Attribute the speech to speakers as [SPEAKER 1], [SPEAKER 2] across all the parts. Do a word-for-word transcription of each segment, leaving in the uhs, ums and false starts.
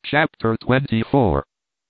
[SPEAKER 1] Chapter twenty-four.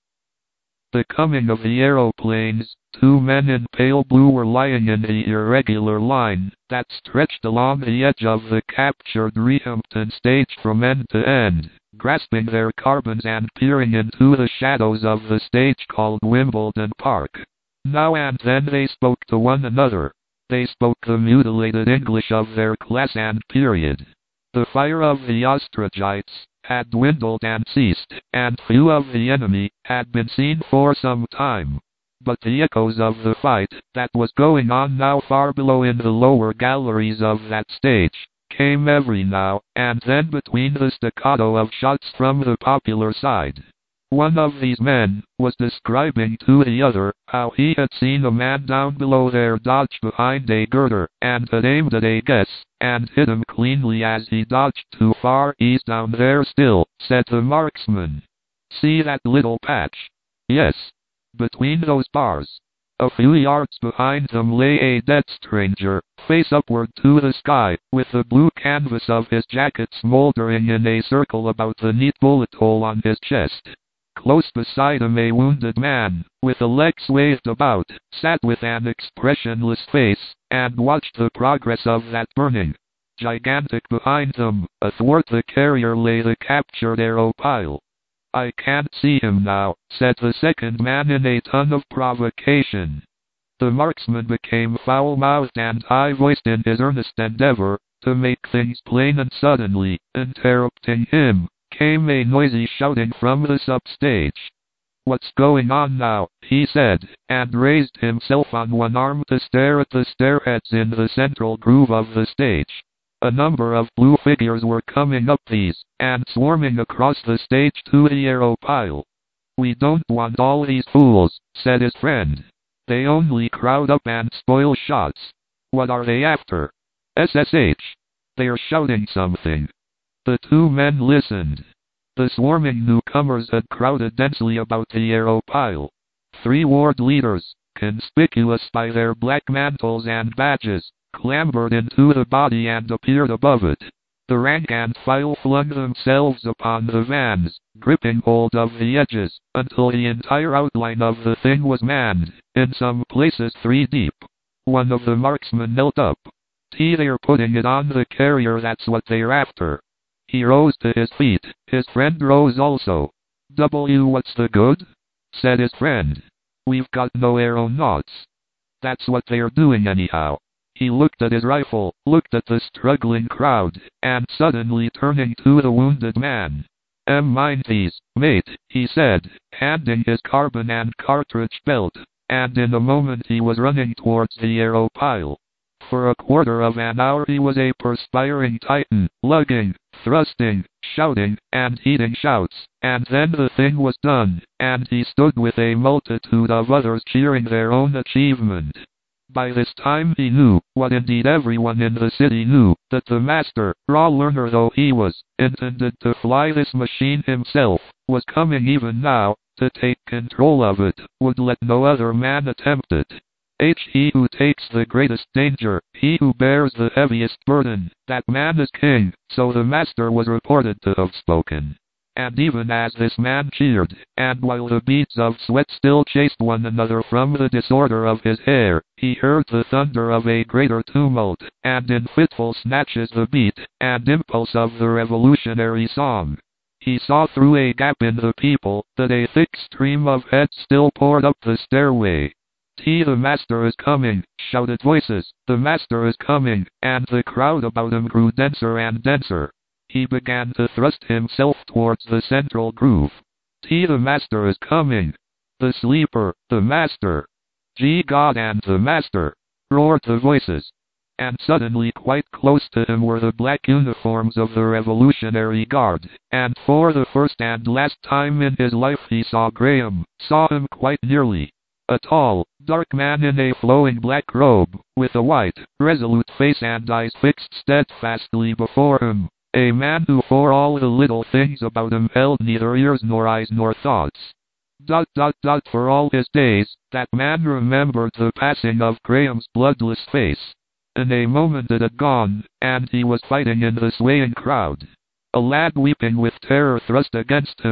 [SPEAKER 1] The coming of the aeroplanes. Two men in pale blue were lying in the irregular line that stretched along the edge of the captured Rehampton stage from end to end, grasping their carbines and peering into the shadows of the stage called Wimbledon Park. Now and then they spoke to one another. They spoke the mutilated English of their class and period. The fire of the Ostrichites had dwindled and ceased, and few of the enemy had been seen for some time. But the echoes of the fight that was going on now far below in the lower galleries of that stage came every now and then between the staccato of shots from the popular side. One of these men was describing to the other how he had seen a man down below there dodge behind a girder, and had aimed at a guess, and hit him cleanly as he dodged too far. "He's down there still," said the marksman. "See that little patch?" "Yes. Between those bars." A few yards behind them lay a dead stranger, face upward to the sky, with the blue canvas of his jacket smoldering in a circle about the neat bullet hole on his chest. Close beside him a wounded man, with a leg swathed about, sat with an expressionless face, and watched the progress of that burning. Gigantic behind them, athwart the carrier lay the captured aeropile. "I can't see him now," said the second man in a tone of provocation. The marksman became foul-mouthed and high-voiced in his earnest endeavor to make things plain, and suddenly, interrupting him, came a noisy shouting from the sub-stage. "What's going on now?" he said, and raised himself on one arm to stare at the stairheads in the central groove of the stage. A number of blue figures were coming up these, and swarming across the stage to the aeropile. "We don't want all these fools," said his friend. "They only crowd up and spoil shots." "What are they after?" "S S H. They're shouting something." The two men listened. The swarming newcomers had crowded densely about the aeropile. Three ward leaders, conspicuous by their black mantles and badges, clambered into the body and appeared above it. The rank and file flung themselves upon the vans, gripping hold of the edges, until the entire outline of the thing was manned, in some places three deep. One of the marksmen knelt up. "T, they're putting it on the carrier, that's what they're after." He rose to his feet. His friend rose also. "W, what's the good?" said his friend. "We've got no aeronauts." "That's what they're doing anyhow." He looked at his rifle, looked at the struggling crowd, and suddenly turning to the wounded man. "M, mind these, mate," he said, handing his carbine and cartridge belt, and in a moment he was running towards the aeropile. For a quarter of an hour he was a perspiring Titan, lugging, thrusting, shouting, and heeding shouts, and then the thing was done, and he stood with a multitude of others cheering their own achievement. By this time he knew, what indeed everyone in the city knew, that the master, raw learner though he was, intended to fly this machine himself, was coming even now, to take control of it, would let no other man attempt it. H. He who takes the greatest danger, he who bears the heaviest burden, that man is king, so the master was reported to have spoken. And even as this man cheered, and while the beads of sweat still chased one another from the disorder of his hair, he heard the thunder of a greater tumult, and in fitful snatches the beat and impulse of the revolutionary song. He saw through a gap in the people that a thick stream of heads still poured up the stairway. "T, the master is coming," shouted voices. "The master is coming," and the crowd about him grew denser and denser. He began to thrust himself towards the central groove. "T, the master is coming." "The sleeper, the master." "Gee God, and the master," roared the voices. And suddenly quite close to him were the black uniforms of the Revolutionary Guard, and for the first and last time in his life he saw Graham, saw him quite nearly. A tall, dark man in a flowing black robe, with a white, resolute face and eyes fixed steadfastly before him. A man who for all the little things about him held neither ears nor eyes nor thoughts. Dot dot dot for all his days, that man remembered the passing of Graham's bloodless face. In a moment it had gone, and he was fighting in the swaying crowd. A lad weeping with terror thrust against him,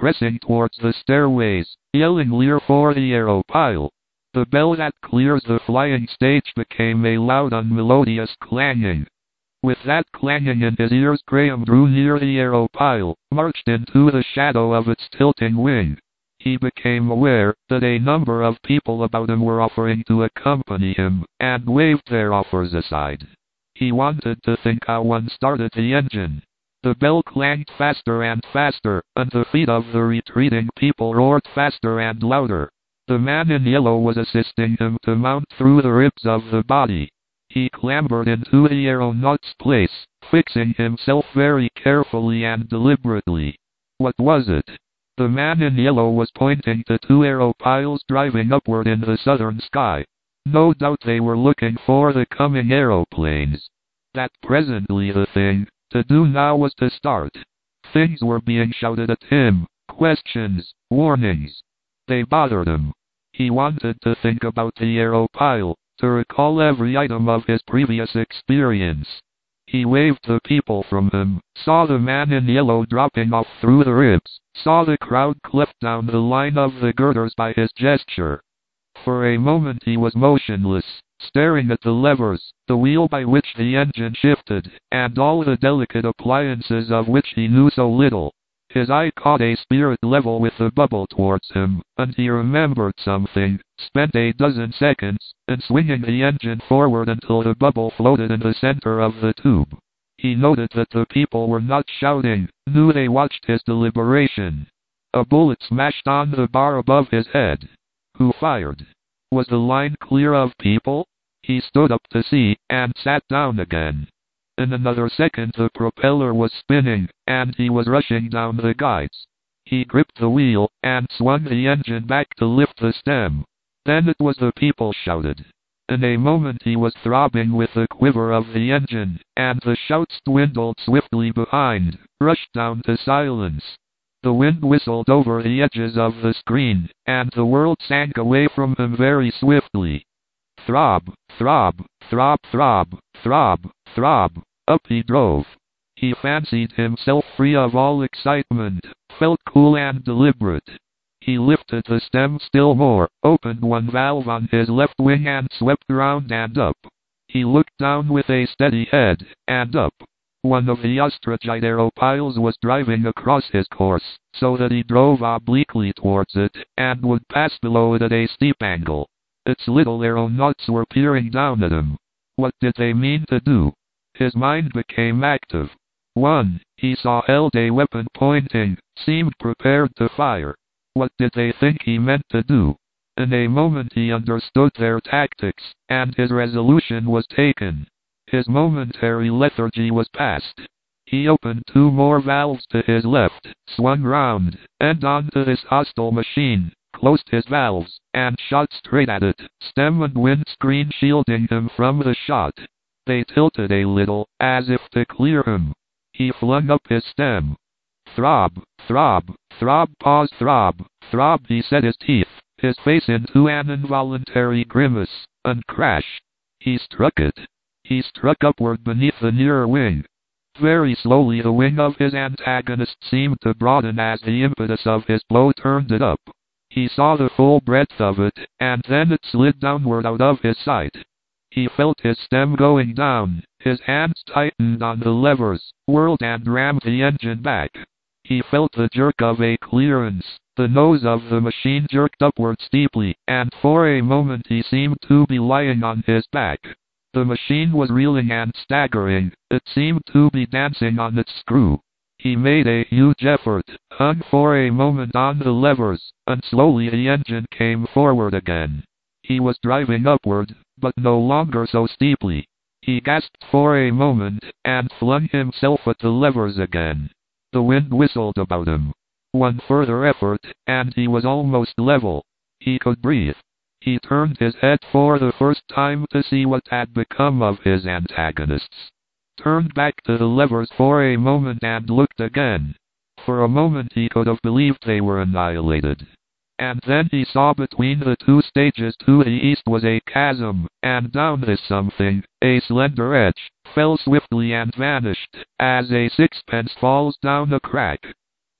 [SPEAKER 1] pressing towards the stairways, yelling "Clear for the aeropile." The bell that clears the flying stage became a loud unmelodious clanging. With that clanging in his ears, Graham drew near the aeropile, marched into the shadow of its tilting wing. He became aware that a number of people about him were offering to accompany him, and waved their offers aside. He wanted to think how one started the engine. The bell clanged faster and faster, and the feet of the retreating people roared faster and louder. The man in yellow was assisting him to mount through the ribs of the body. He clambered into the aeronaut's place, fixing himself very carefully and deliberately. What was it? The man in yellow was pointing to two aeropiles driving upward in the southern sky. No doubt they were looking for the coming aeroplanes. That presently the thing to do now was to start. Things were being shouted at him, questions, warnings. They bothered him. He wanted to think about the aeropile, to recall every item of his previous experience. He waved the people from him, saw the man in yellow dropping off through the ribs, saw the crowd cleft down the line of the girders by his gesture. For a moment he was motionless, staring at the levers, the wheel by which the engine shifted, and all the delicate appliances of which he knew so little. His eye caught a spirit level with the bubble towards him, and he remembered something, spent a dozen seconds, in swinging the engine forward until the bubble floated in the center of the tube. He noted that the people were not shouting, knew they watched his deliberation. A bullet smashed on the bar above his head. Who fired? Was the line clear of people? He stood up to see, and sat down again. In another second the propeller was spinning, and he was rushing down the guides. He gripped the wheel, and swung the engine back to lift the stem. Then it was the people shouted. In a moment he was throbbing with the quiver of the engine, and the shouts dwindled swiftly behind, rushed down to silence. The wind whistled over the edges of the screen, and the world sank away from him very swiftly. Throb, throb, throb, throb, throb, throb. Up he drove. He fancied himself free of all excitement, felt cool and deliberate. He lifted the stem still more, opened one valve on his left wing and swept round and up. He looked down with a steady head, and up. One of the ostrichite aeropiles was driving across his course, so that he drove obliquely towards it, and would pass below it at a steep angle. Its little aeronauts were peering down at him. What did they mean to do? His mind became active. One, he saw held a weapon pointing, seemed prepared to fire. What did they think he meant to do? In a moment he understood their tactics, and his resolution was taken. His momentary lethargy was past. He opened two more valves to his left, swung round, and onto this hostile machine, closed his valves, and shot straight at it, stem and windscreen shielding him from the shot. They tilted a little, as if to clear him. He flung up his stem. Throb, throb, throb, pause, throb, throb. He set his teeth, his face into an involuntary grimace, and crash. He struck it. He struck upward beneath the nearer wing. Very slowly the wing of his antagonist seemed to broaden as the impetus of his blow turned it up. He saw the full breadth of it, and then it slid downward out of his sight. He felt his stem going down, his hands tightened on the levers, whirled and rammed the engine back. He felt the jerk of a clearance, the nose of the machine jerked upward steeply, and for a moment he seemed to be lying on his back. The machine was reeling and staggering, it seemed to be dancing on its screw. He made a huge effort, hung for a moment on the levers, and slowly the engine came forward again. He was driving upward, but no longer so steeply. He gasped for a moment, and flung himself at the levers again. The wind whistled about him. One further effort, and he was almost level. He could breathe. He turned his head for the first time to see what had become of his antagonists. Turned back to the levers for a moment and looked again. For a moment he could have believed they were annihilated. And then he saw between the two stages to the east was a chasm, and down this something, a slender edge, fell swiftly and vanished, as a sixpence falls down a crack.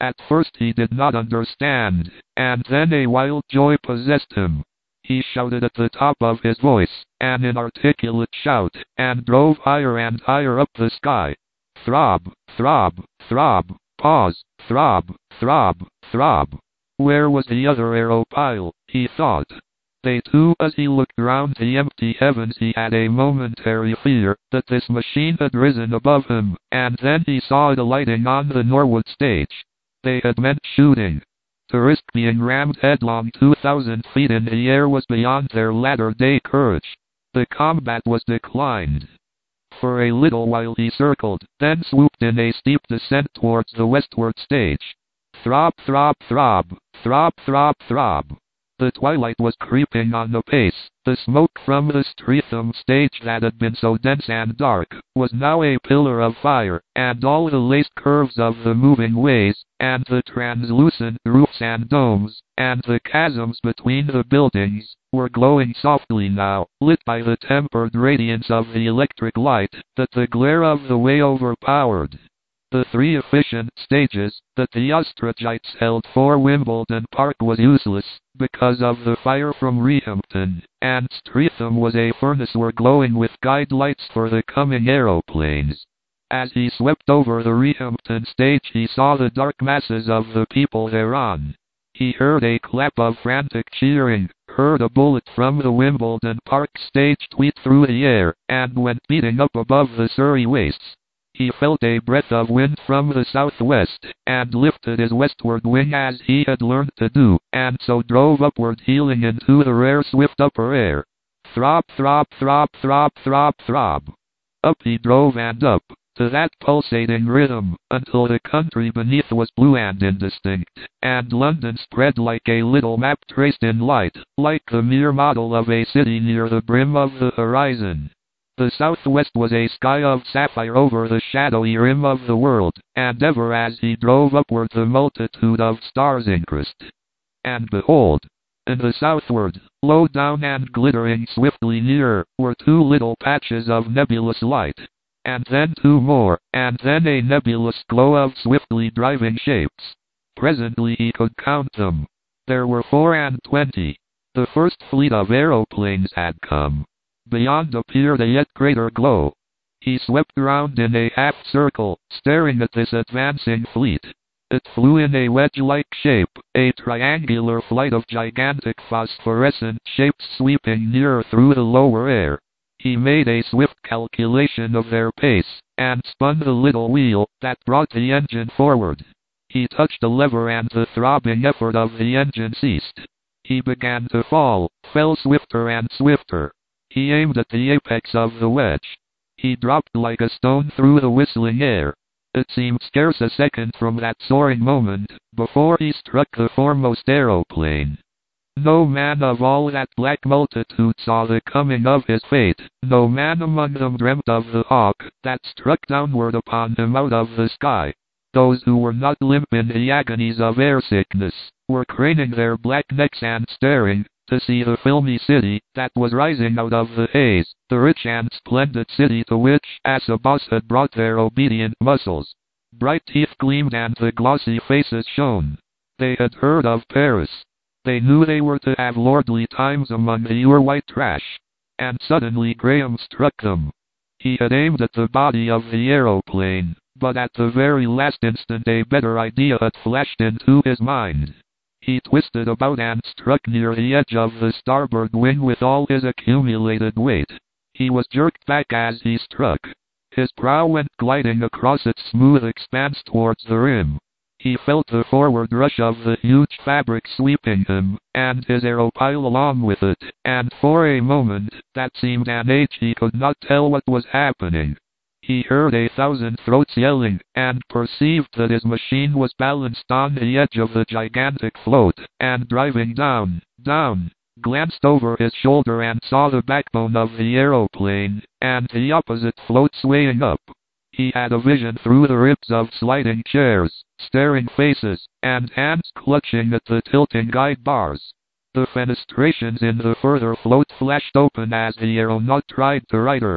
[SPEAKER 1] At first he did not understand, and then a wild joy possessed him. He shouted at the top of his voice, an inarticulate shout, and drove higher and higher up the sky. Throb, throb, throb, pause, throb, throb, throb. Where was the other aeropile, he thought. They too, as he looked round the empty heavens, he had a momentary fear that this machine had risen above him, and then he saw it alighting on the Norwood stage. They had meant shooting. To risk being rammed headlong two thousand feet in the air was beyond their latter-day courage. The combat was declined. For a little while he circled, then swooped in a steep descent towards the westward stage. Throb, throb, throb, throb, throb, throb. The twilight was creeping on apace. The smoke from the Streatham stage that had been so dense and dark was now a pillar of fire, and all the laced curves of the moving ways, and the translucent roofs and domes, and the chasms between the buildings, were glowing softly now, lit by the tempered radiance of the electric light that the glare of the way overpowered. The three efficient stages that the Ostragites held for Wimbledon Park was useless, because of the fire from Rehampton, and Streatham was a furnace were glowing with guide lights for the coming aeroplanes. As he swept over the Rehampton stage he saw the dark masses of the people thereon. He heard a clap of frantic cheering, heard a bullet from the Wimbledon Park stage tweet through the air, and went beating up above the Surrey wastes. He felt a breath of wind from the southwest, and lifted his westward wing as he had learned to do, and so drove upward, heeling into the rare swift upper air. Throb, throb, throb, throb, throb, throb. Up he drove and up, to that pulsating rhythm, until the country beneath was blue and indistinct, and London spread like a little map traced in light, like the mere model of a city near the brim of the horizon. The southwest was a sky of sapphire over the shadowy rim of the world, and ever as he drove upward the multitude of stars increased. And behold, in the southward, low down and glittering swiftly nearer, were two little patches of nebulous light, and then two more, and then a nebulous glow of swiftly driving shapes. Presently he could count them. There were four and twenty. The first fleet of aeroplanes had come. Beyond appeared a yet greater glow. He swept round in a half-circle, staring at this advancing fleet. It flew in a wedge-like shape, a triangular flight of gigantic phosphorescent shapes sweeping nearer through the lower air. He made a swift calculation of their pace, and spun the little wheel that brought the engine forward. He touched a lever and the throbbing effort of the engine ceased. He began to fall, fell swifter and swifter. He aimed at the apex of the wedge. He dropped like a stone through the whistling air. It seemed scarce a second from that soaring moment, before he struck the foremost aeroplane. No man of all that black multitude saw the coming of his fate. No man among them dreamt of the hawk that struck downward upon him out of the sky. Those who were not limp in the agonies of air sickness were craning their black necks and staring to see the filmy city that was rising out of the haze, the rich and splendid city to which Asabos had brought their obedient muscles. Bright teeth gleamed and the glossy faces shone. They had heard of Paris. They knew they were to have lordly times among the ure-white trash. And suddenly Graham struck them. He had aimed at the body of the aeroplane, but at the very last instant a better idea had flashed into his mind. He twisted about and struck near the edge of the starboard wing with all his accumulated weight. He was jerked back as he struck. His prow went gliding across its smooth expanse towards the rim. He felt the forward rush of the huge fabric sweeping him, and his aeropile along with it, and for a moment, that seemed an age, he could not tell what was happening. He heard a thousand throats yelling, and perceived that his machine was balanced on the edge of the gigantic float, and driving down, down, glanced over his shoulder and saw the backbone of the aeroplane, and the opposite float swaying up. He had a vision through the ribs of sliding chairs, staring faces, and hands clutching at the tilting guide bars. The fenestrations in the further float flashed open as the aeronaut tried to right her.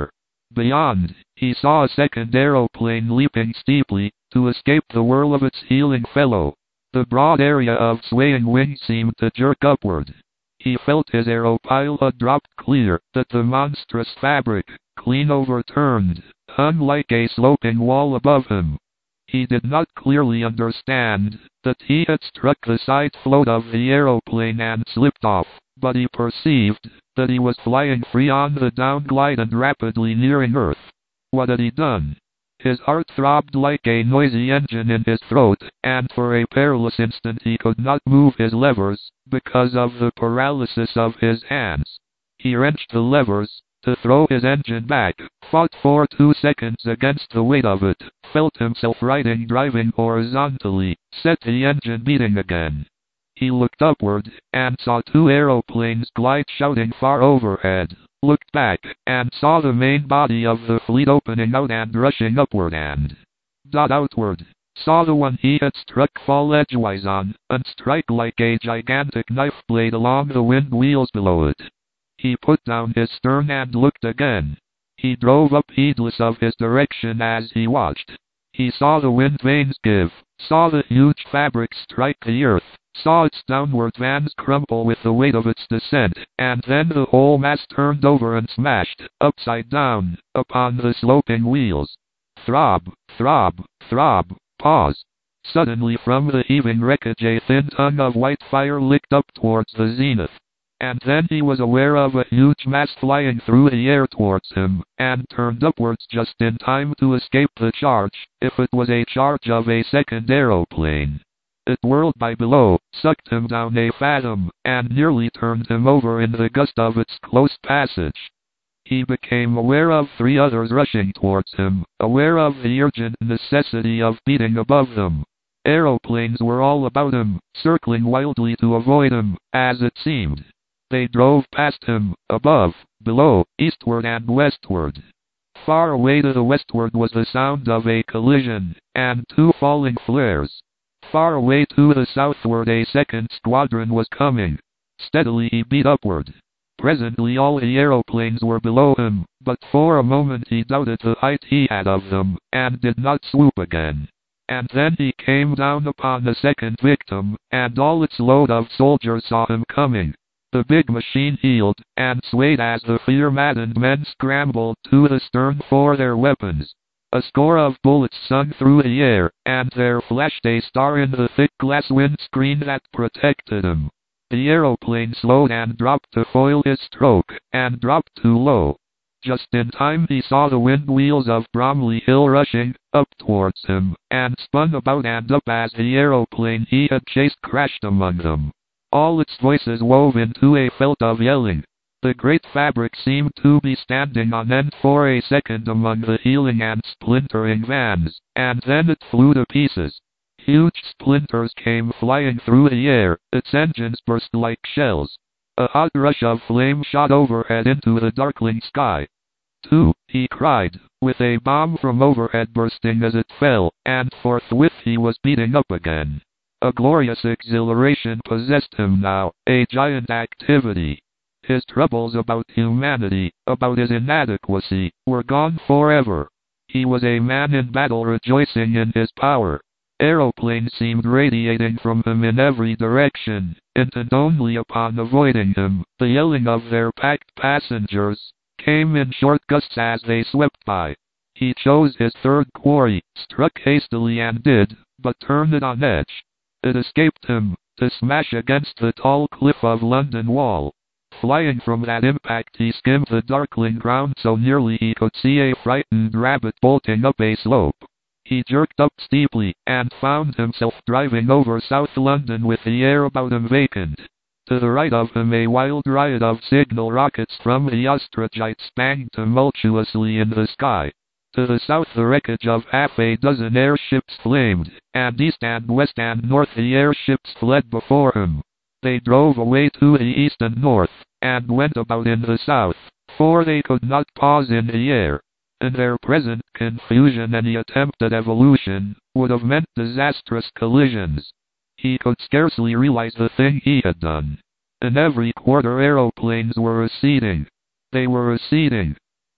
[SPEAKER 1] Beyond, he saw a second aeroplane leaping steeply to escape the whirl of its heeling fellow. The broad area of swaying wings seemed to jerk upward. He felt his aeropilot drop clear, that the monstrous fabric, clean overturned, hung like a sloping wall above him. He did not clearly understand that he had struck the side float of the aeroplane and slipped off, but he perceived that he was flying free on the downglide and rapidly nearing Earth. What had he done? His heart throbbed like a noisy engine in his throat, and for a perilous instant he could not move his levers, because of the paralysis of his hands. He wrenched the levers to throw his engine back, fought for two seconds against the weight of it, felt himself riding driving horizontally, set the engine beating again. He looked upward, and saw two aeroplanes glide shouting far overhead, looked back, and saw the main body of the fleet opening out and rushing upward and dot outward. Saw the one he had struck fall edgewise on, and strike like a gigantic knife blade along the wind wheels below it. He put down his stern and looked again. He drove up heedless of his direction as he watched. He saw the wind vanes give, saw the huge fabric strike the earth, saw its downward vans crumple with the weight of its descent, and then the whole mass turned over and smashed, upside down, upon the sloping wheels. Throb, throb, throb, pause. Suddenly from the heaving wreckage a thin tongue of white fire licked up towards the zenith. And then he was aware of a huge mass flying through the air towards him, and turned upwards just in time to escape the charge, if it was a charge of a second aeroplane. It whirled by below, sucked him down a fathom, and nearly turned him over in the gust of its close passage. He became aware of three others rushing towards him, aware of the urgent necessity of beating above them. Aeroplanes were all about him, circling wildly to avoid him, as it seemed. They drove past him, above, below, eastward and westward. Far away to the westward was the sound of a collision, and two falling flares. Far away to the southward a second squadron was coming. Steadily he beat upward. Presently all the aeroplanes were below him, but for a moment he doubted the height he had of them, and did not swoop again. And then he came down upon the second victim, and all its load of soldiers saw him coming. The big machine heeled, and swayed as the fear-maddened men scrambled to the stern for their weapons. A score of bullets sung through the air, and there flashed a star in the thick glass windscreen that protected him. The aeroplane slowed and dropped to foil his stroke, and dropped too low. Just in time he saw the wind wheels of Bromley Hill rushing up towards him, and spun about and up as the aeroplane he had chased crashed among them. All its voices wove into a felt of yelling. The great fabric seemed to be standing on end for a second among the heeling and splintering vans, and then it flew to pieces. Huge splinters came flying through the air, its engines burst like shells. A hot rush of flame shot overhead into the darkling sky. Two, he cried, with a bomb from overhead bursting as it fell, and forthwith he was beating up again. A glorious exhilaration possessed him now, a giant activity. His troubles about humanity, about his inadequacy, were gone forever. He was a man in battle rejoicing in his power. Aeroplanes seemed radiating from him in every direction, intent only upon avoiding him. The yelling of their packed passengers came in short gusts as they swept by. He chose his third quarry, struck hastily and did, but turned it on edge. It escaped him, to smash against the tall cliff of London Wall. Flying from that impact he skimmed the darkling ground so nearly he could see a frightened rabbit bolting up a slope. He jerked up steeply, and found himself driving over South London with the air about him vacant. To the right of him a wild riot of signal rockets from the Ostragites banged tumultuously in the sky. To the south the wreckage of half a dozen airships flamed, and east and west and north the airships fled before him. They drove away to the east and north, and went about in the south, for they could not pause in the air. In their present confusion any attempt at evolution would have meant disastrous collisions. He could scarcely realize the thing he had done. In every quarter aeroplanes were receding. They were receding.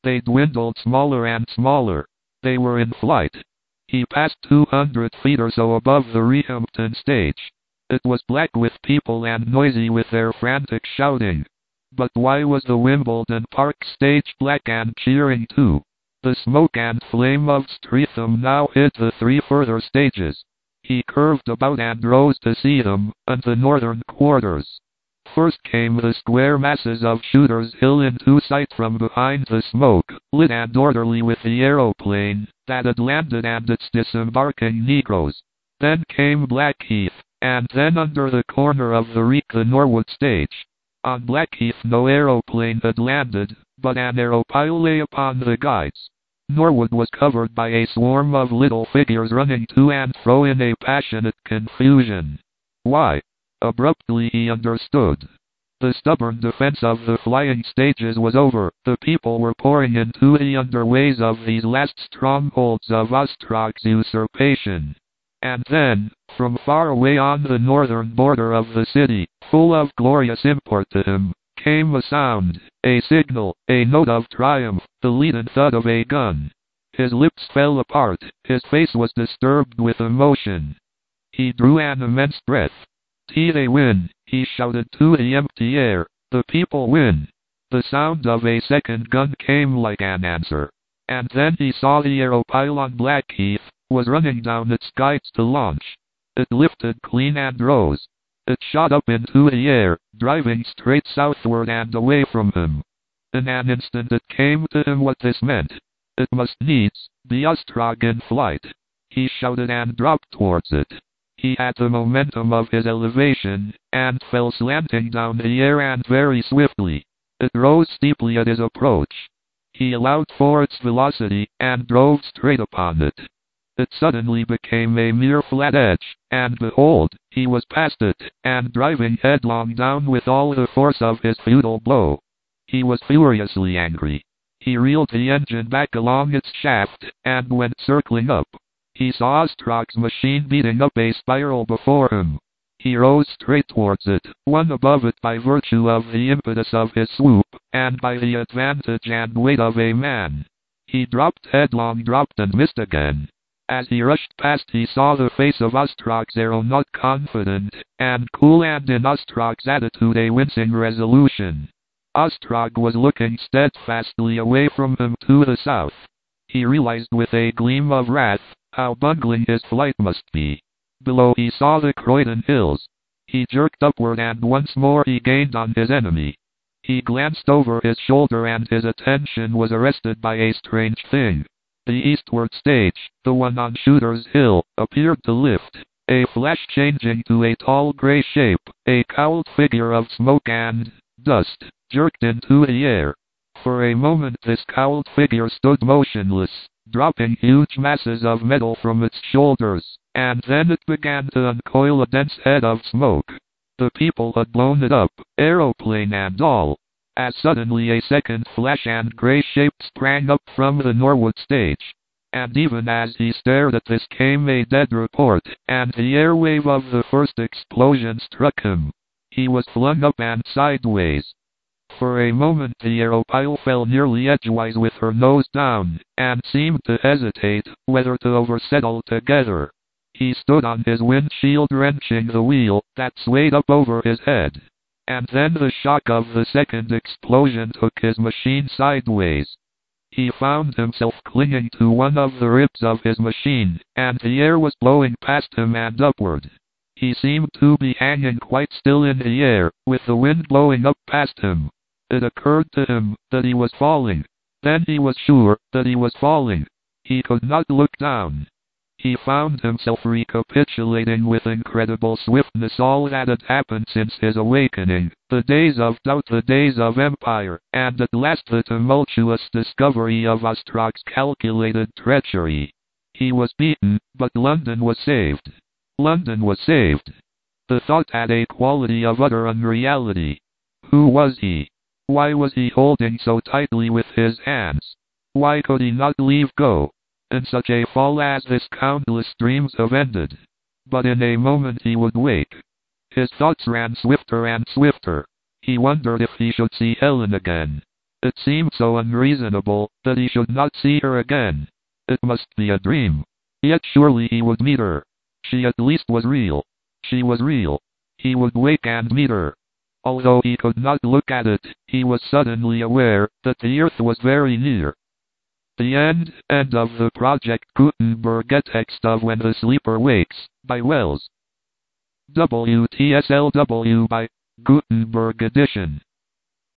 [SPEAKER 1] They dwindled smaller and smaller. They were in flight. He passed two hundred feet or so above the Rehampton stage. It was black with people and noisy with their frantic shouting. But why was the Wimbledon Park stage black and cheering too? The smoke and flame of Streatham now hid the three further stages. He curved about and rose to see them, and the northern quarters. First came the square masses of Shooter's Hill into sight from behind the smoke, lit and orderly with the aeroplane that had landed and its disembarking Negroes. Then came Blackheath, and then under the corner of the reek the Norwood stage. On Blackheath no aeroplane had landed, but an aeropile lay upon the guides. Norwood was covered by a swarm of little figures running to and fro in a passionate confusion. Why? Abruptly he understood. The stubborn defense of the flying stages was over. The people were pouring into the underways of these last strongholds of Ostrog's usurpation. And then, from far away on the northern border of the city, full of glorious import to him, came a sound, a signal, a note of triumph, the leaden thud of a gun. His lips fell apart, his face was disturbed with emotion. He drew an immense breath. "T they win," he shouted to the empty air. "The people win." The sound of a second gun came like an answer. And then he saw the aeropile on Blackheath was running down its guides to launch. It lifted clean and rose. It shot up into the air, driving straight southward and away from him. In an instant it came to him what this meant. It must needs be Ostrog in flight. He shouted and dropped towards it. He had the momentum of his elevation, and fell slanting down the air and very swiftly. It rose steeply at his approach. He allowed for its velocity, and drove straight upon it. It suddenly became a mere flat edge, and behold, he was past it, and driving headlong down with all the force of his futile blow. He was furiously angry. He reeled the engine back along its shaft, and went circling up. He saw Ostrog's machine beating up a spiral before him. He rose straight towards it, won above it by virtue of the impetus of his swoop, and by the advantage and weight of a man. He dropped headlong, dropped and missed again. As he rushed past he saw the face of Ostrog's aeronaut, confident and cool, and in Ostrog's attitude a wincing resolution. Ostrog was looking steadfastly away from him to the south. He realized with a gleam of wrath how bungling his flight must be. Below he saw the Croydon Hills. He jerked upward and once more he gained on his enemy. He glanced over his shoulder and his attention was arrested by a strange thing. The eastward stage, the one on Shooter's Hill, appeared to lift. A flash changing to a tall grey shape, a cowled figure of smoke and dust, jerked into the air. For a moment this cowled figure stood motionless, dropping huge masses of metal from its shoulders, and then it began to uncoil a dense head of smoke. The people had blown it up, aeroplane and all. As suddenly a second flash and grey shape sprang up from the Norwood stage. And even as he stared at this came a dead report, and the airwave of the first explosion struck him. He was flung up and sideways. For a moment the aeropile fell nearly edgewise with her nose down, and seemed to hesitate whether to overset altogether. He stood on his windshield wrenching the wheel that swayed up over his head. And then the shock of the second explosion took his machine sideways. He found himself clinging to one of the ribs of his machine, and the air was blowing past him and upward. He seemed to be hanging quite still in the air, with the wind blowing up past him. It occurred to him that he was falling. Then he was sure that he was falling. He could not look down. He found himself recapitulating with incredible swiftness all that had happened since his awakening, the days of doubt, the days of empire, and at last the tumultuous discovery of Ostrog's calculated treachery. He was beaten, but London was saved. London was saved. The thought had a quality of utter unreality. Who was he? Why was he holding so tightly with his hands? Why could he not leave go? In such a fall as this countless dreams have ended. But in a moment he would wake. His thoughts ran swifter and swifter. He wondered if he should see Helen again. It seemed so unreasonable that he should not see her again. It must be a dream. Yet surely he would meet her. She at least was real. She was real. He would wake and meet her. Although he could not look at it, he was suddenly aware that the Earth was very near. The end, end of the Project Gutenberg text of When the Sleeper Wakes, by Wells. W T S L W by Gutenberg edition.